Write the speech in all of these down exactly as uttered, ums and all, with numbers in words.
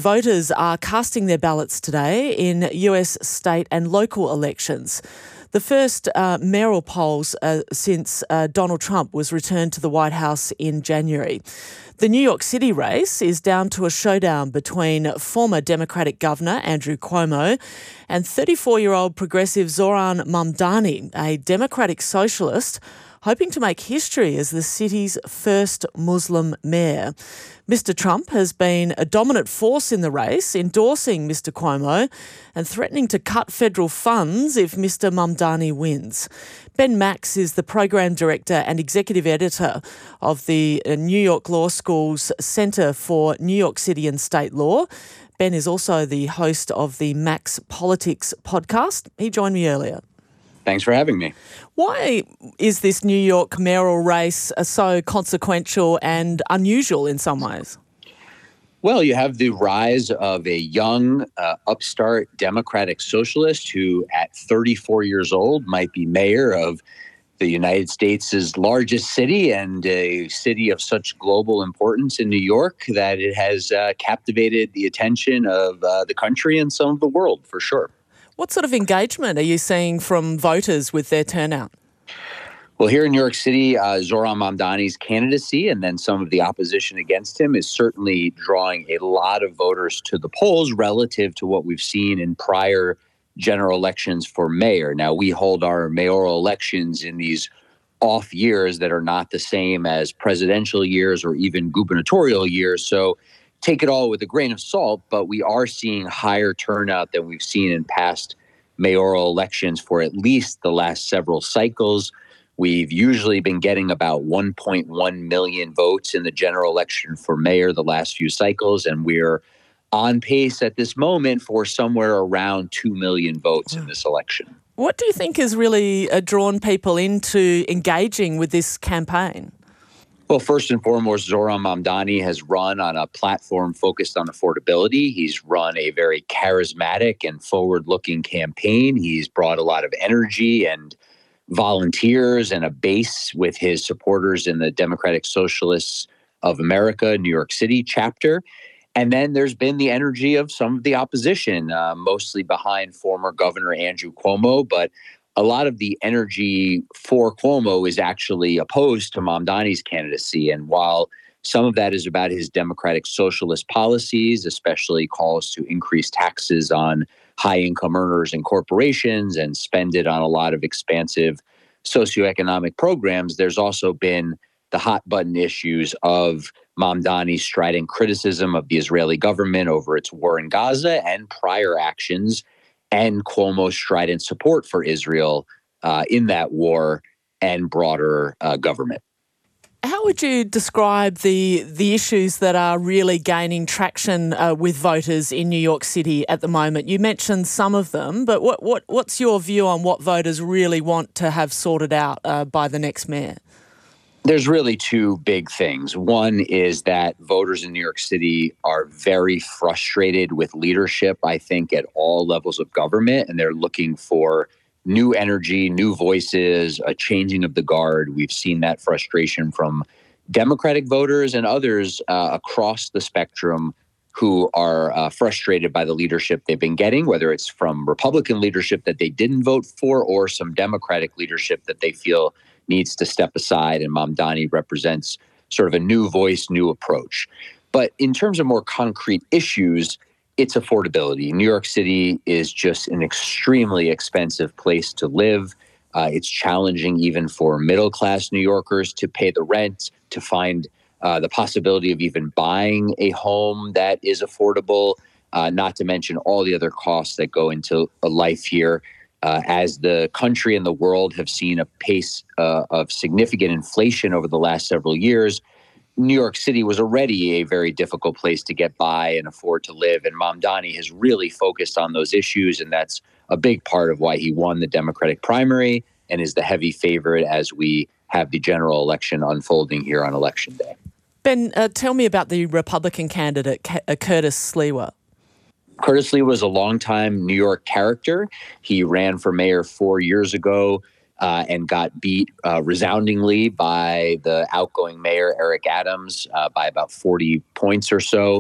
Voters are casting their ballots today in U S state and local elections. The first uh, mayoral polls uh, since uh, Donald Trump was returned to the White House in January. The New York City race is down to a showdown between former Democratic Governor Andrew Cuomo and thirty-four-year-old progressive Zohran Mamdani, a Democratic socialist hoping to make history as the city's first Muslim mayor. Mister Trump has been a dominant force in the race, endorsing Mister Cuomo and threatening to cut federal funds if Mister Mamdani wins. Ben Max is the program director and executive editor of the New York Law School's Centre for New York City and State Law. Ben is also the host of the Max Politics podcast. He joined me earlier. Thanks for having me. Why is this New York mayoral race so consequential and unusual in some ways? Well, you have the rise of a young, uh, upstart Democratic socialist who, at thirty-four years old, might be mayor of the United States' largest city and a city of such global importance in New York that it has uh, captivated the attention of uh, the country and some of the world, for sure. What sort of engagement are you seeing from voters with their turnout? Well, here in New York City, uh, Zohran Mamdani's candidacy and then some of the opposition against him is certainly drawing a lot of voters to the polls relative to what we've seen in prior general elections for mayor. Now, we hold our mayoral elections in these off years that are not the same as presidential years or even gubernatorial years. So take it all with a grain of salt, but we are seeing higher turnout than we've seen in past mayoral elections for at least the last several cycles. We've usually been getting about one point one million votes in the general election for mayor the last few cycles, and we're on pace at this moment for somewhere around two million votes in this election. What do you think has really uh, drawn people into engaging with this campaign? Well, first and foremost, Zohran Mamdani has run on a platform focused on affordability. He's run a very charismatic and forward-looking campaign. He's brought a lot of energy and volunteers and a base with his supporters in the Democratic Socialists of America, New York City chapter. And then there's been the energy of some of the opposition, uh, mostly behind former Governor Andrew Cuomo, but a lot of the energy for Cuomo is actually opposed to Mamdani's candidacy. And while some of that is about his democratic socialist policies, especially calls to increase taxes on high-income earners and corporations and spend it on a lot of expansive socioeconomic programs, there's also been the hot-button issues of Mamdani's strident criticism of the Israeli government over its war in Gaza and prior actions, and Cuomo's strident support for Israel uh, in that war and broader uh, government. How would you describe the the issues that are really gaining traction uh, with voters in New York City at the moment? You mentioned some of them, but what, what what's your view on what voters really want to have sorted out uh, by the next mayor? There's really two big things. One is that voters in New York City are very frustrated with leadership, I think, at all levels of government, and they're looking for new energy, new voices, a changing of the guard. We've seen that frustration from Democratic voters and others uh, across the spectrum who are uh, frustrated by the leadership they've been getting, whether it's from Republican leadership that they didn't vote for or some Democratic leadership that they feel needs to step aside, and Mamdani represents sort of a new voice, new approach. But in terms of more concrete issues, it's affordability. New York City is just an extremely expensive place to live. Uh, it's challenging even for middle-class New Yorkers to pay the rent, to find uh, the possibility of even buying a home that is affordable, uh, not to mention all the other costs that go into a life here. Uh, as the country and the world have seen a pace uh, of significant inflation over the last several years, New York City was already a very difficult place to get by and afford to live. And Mamdani has really focused on those issues. And that's a big part of why he won the Democratic primary and is the heavy favorite as we have the general election unfolding here on Election Day. Ben, uh, tell me about the Republican candidate, K- uh, Curtis Sliwa. Curtis Lee was a longtime New York character. He ran for mayor four years ago uh, and got beat uh, resoundingly by the outgoing mayor, Eric Adams, uh, by about forty points or so.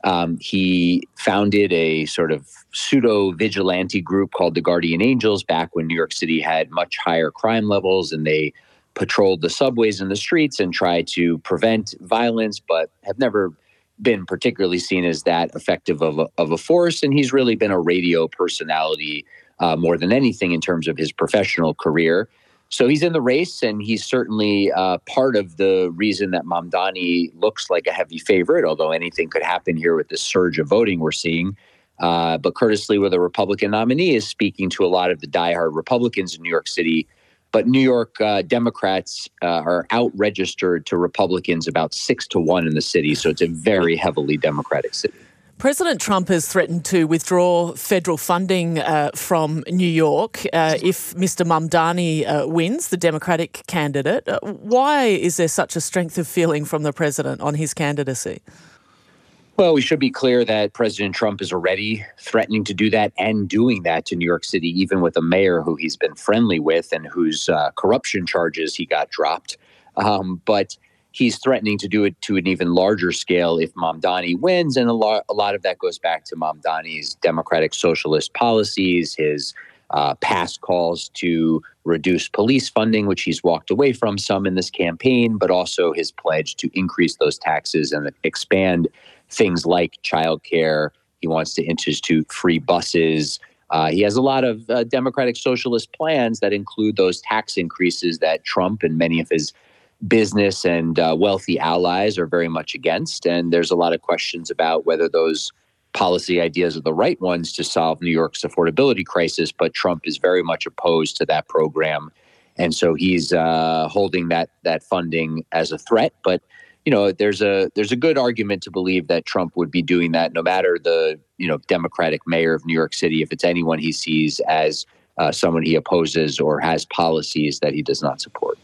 Um, he founded a sort of pseudo-vigilante group called the Guardian Angels back when New York City had much higher crime levels, and they patrolled the subways and the streets and tried to prevent violence, but have never been particularly seen as that effective of a, of a force. And he's really been a radio personality uh, more than anything in terms of his professional career. So he's in the race, and he's certainly uh, part of the reason that Mamdani looks like a heavy favorite, although anything could happen here with this surge of voting we're seeing. Uh, but Curtis Sliwa, the Republican nominee, is speaking to a lot of the diehard Republicans in New York City. But New York uh, Democrats uh, are out-registered to Republicans about six to one in the city. So it's a very heavily Democratic city. President Trump has threatened to withdraw federal funding uh, from New York uh, if Mister Mamdani uh, wins, the Democratic candidate. Uh, why is there such a strength of feeling from the president on his candidacy? Well, we should be clear that President Trump is already threatening to do that and doing that to New York City, even with a mayor who he's been friendly with and whose uh, corruption charges he got dropped. Um, but he's threatening to do it to an even larger scale if Mamdani wins. And a lot, a lot of that goes back to Mamdani's democratic socialist policies, his uh, past calls to reduce police funding, which he's walked away from some in this campaign, but also his pledge to increase those taxes and expand things like childcare. He wants to institute free buses. Uh, he has a lot of uh, democratic socialist plans that include those tax increases that Trump and many of his business and uh, wealthy allies are very much against. And there's a lot of questions about whether those policy ideas are the right ones to solve New York's affordability crisis. But Trump is very much opposed to that program. And so he's uh, holding that that funding as a threat. But you know, there's a there's a good argument to believe that Trump would be doing that no matter the, you know, Democratic mayor of New York City, if it's anyone he sees as uh, someone he opposes or has policies that he does not support.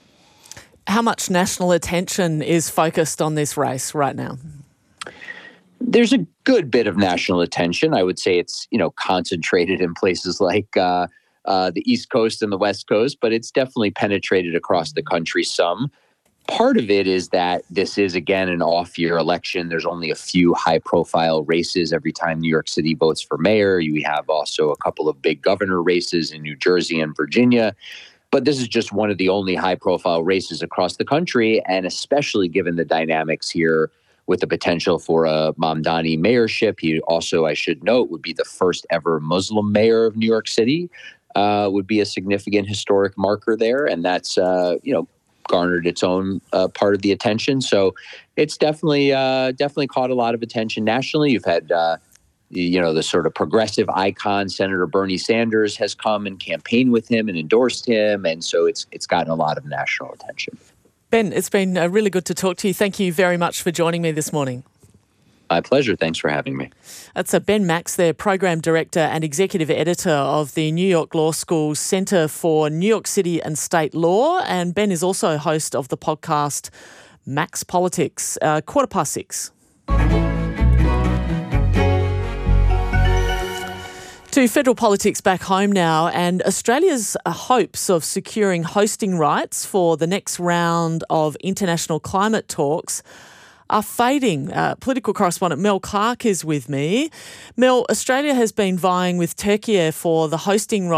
How much national attention is focused on this race right now? There's a good bit of national attention. I would say it's, you know, concentrated in places like uh, uh, the East Coast and the West Coast, but it's definitely penetrated across the country some. Part of it is that this is, again, an off-year election. There's only a few high-profile races every time New York City votes for mayor. You have also a couple of big governor races in New Jersey and Virginia. But this is just one of the only high-profile races across the country, and especially given the dynamics here with the potential for a Mamdani mayorship. He also, I should note, would be the first ever Muslim mayor of New York City, uh, would be a significant historic marker there. And that's, uh, you know, garnered its own uh, part of the attention. So it's definitely uh, definitely caught a lot of attention nationally. You've had, uh, you know, the sort of progressive icon, Senator Bernie Sanders, has come and campaigned with him and endorsed him. And so it's it's gotten a lot of national attention. Ben, it's been uh, really good to talk to you. Thank you very much for joining me this morning. My pleasure. Thanks for having me. That's a Ben Max, their Program Director and Executive Editor of the New York Law School's Centre for New York City and State Law. And Ben is also host of the podcast Max Politics, uh, quarter past six. To federal politics back home now, and Australia's hopes of securing hosting rights for the next round of international climate talks are fading. Uh, political correspondent Mel Clark is with me. Mel, Australia has been vying with Turkey for the hosting rights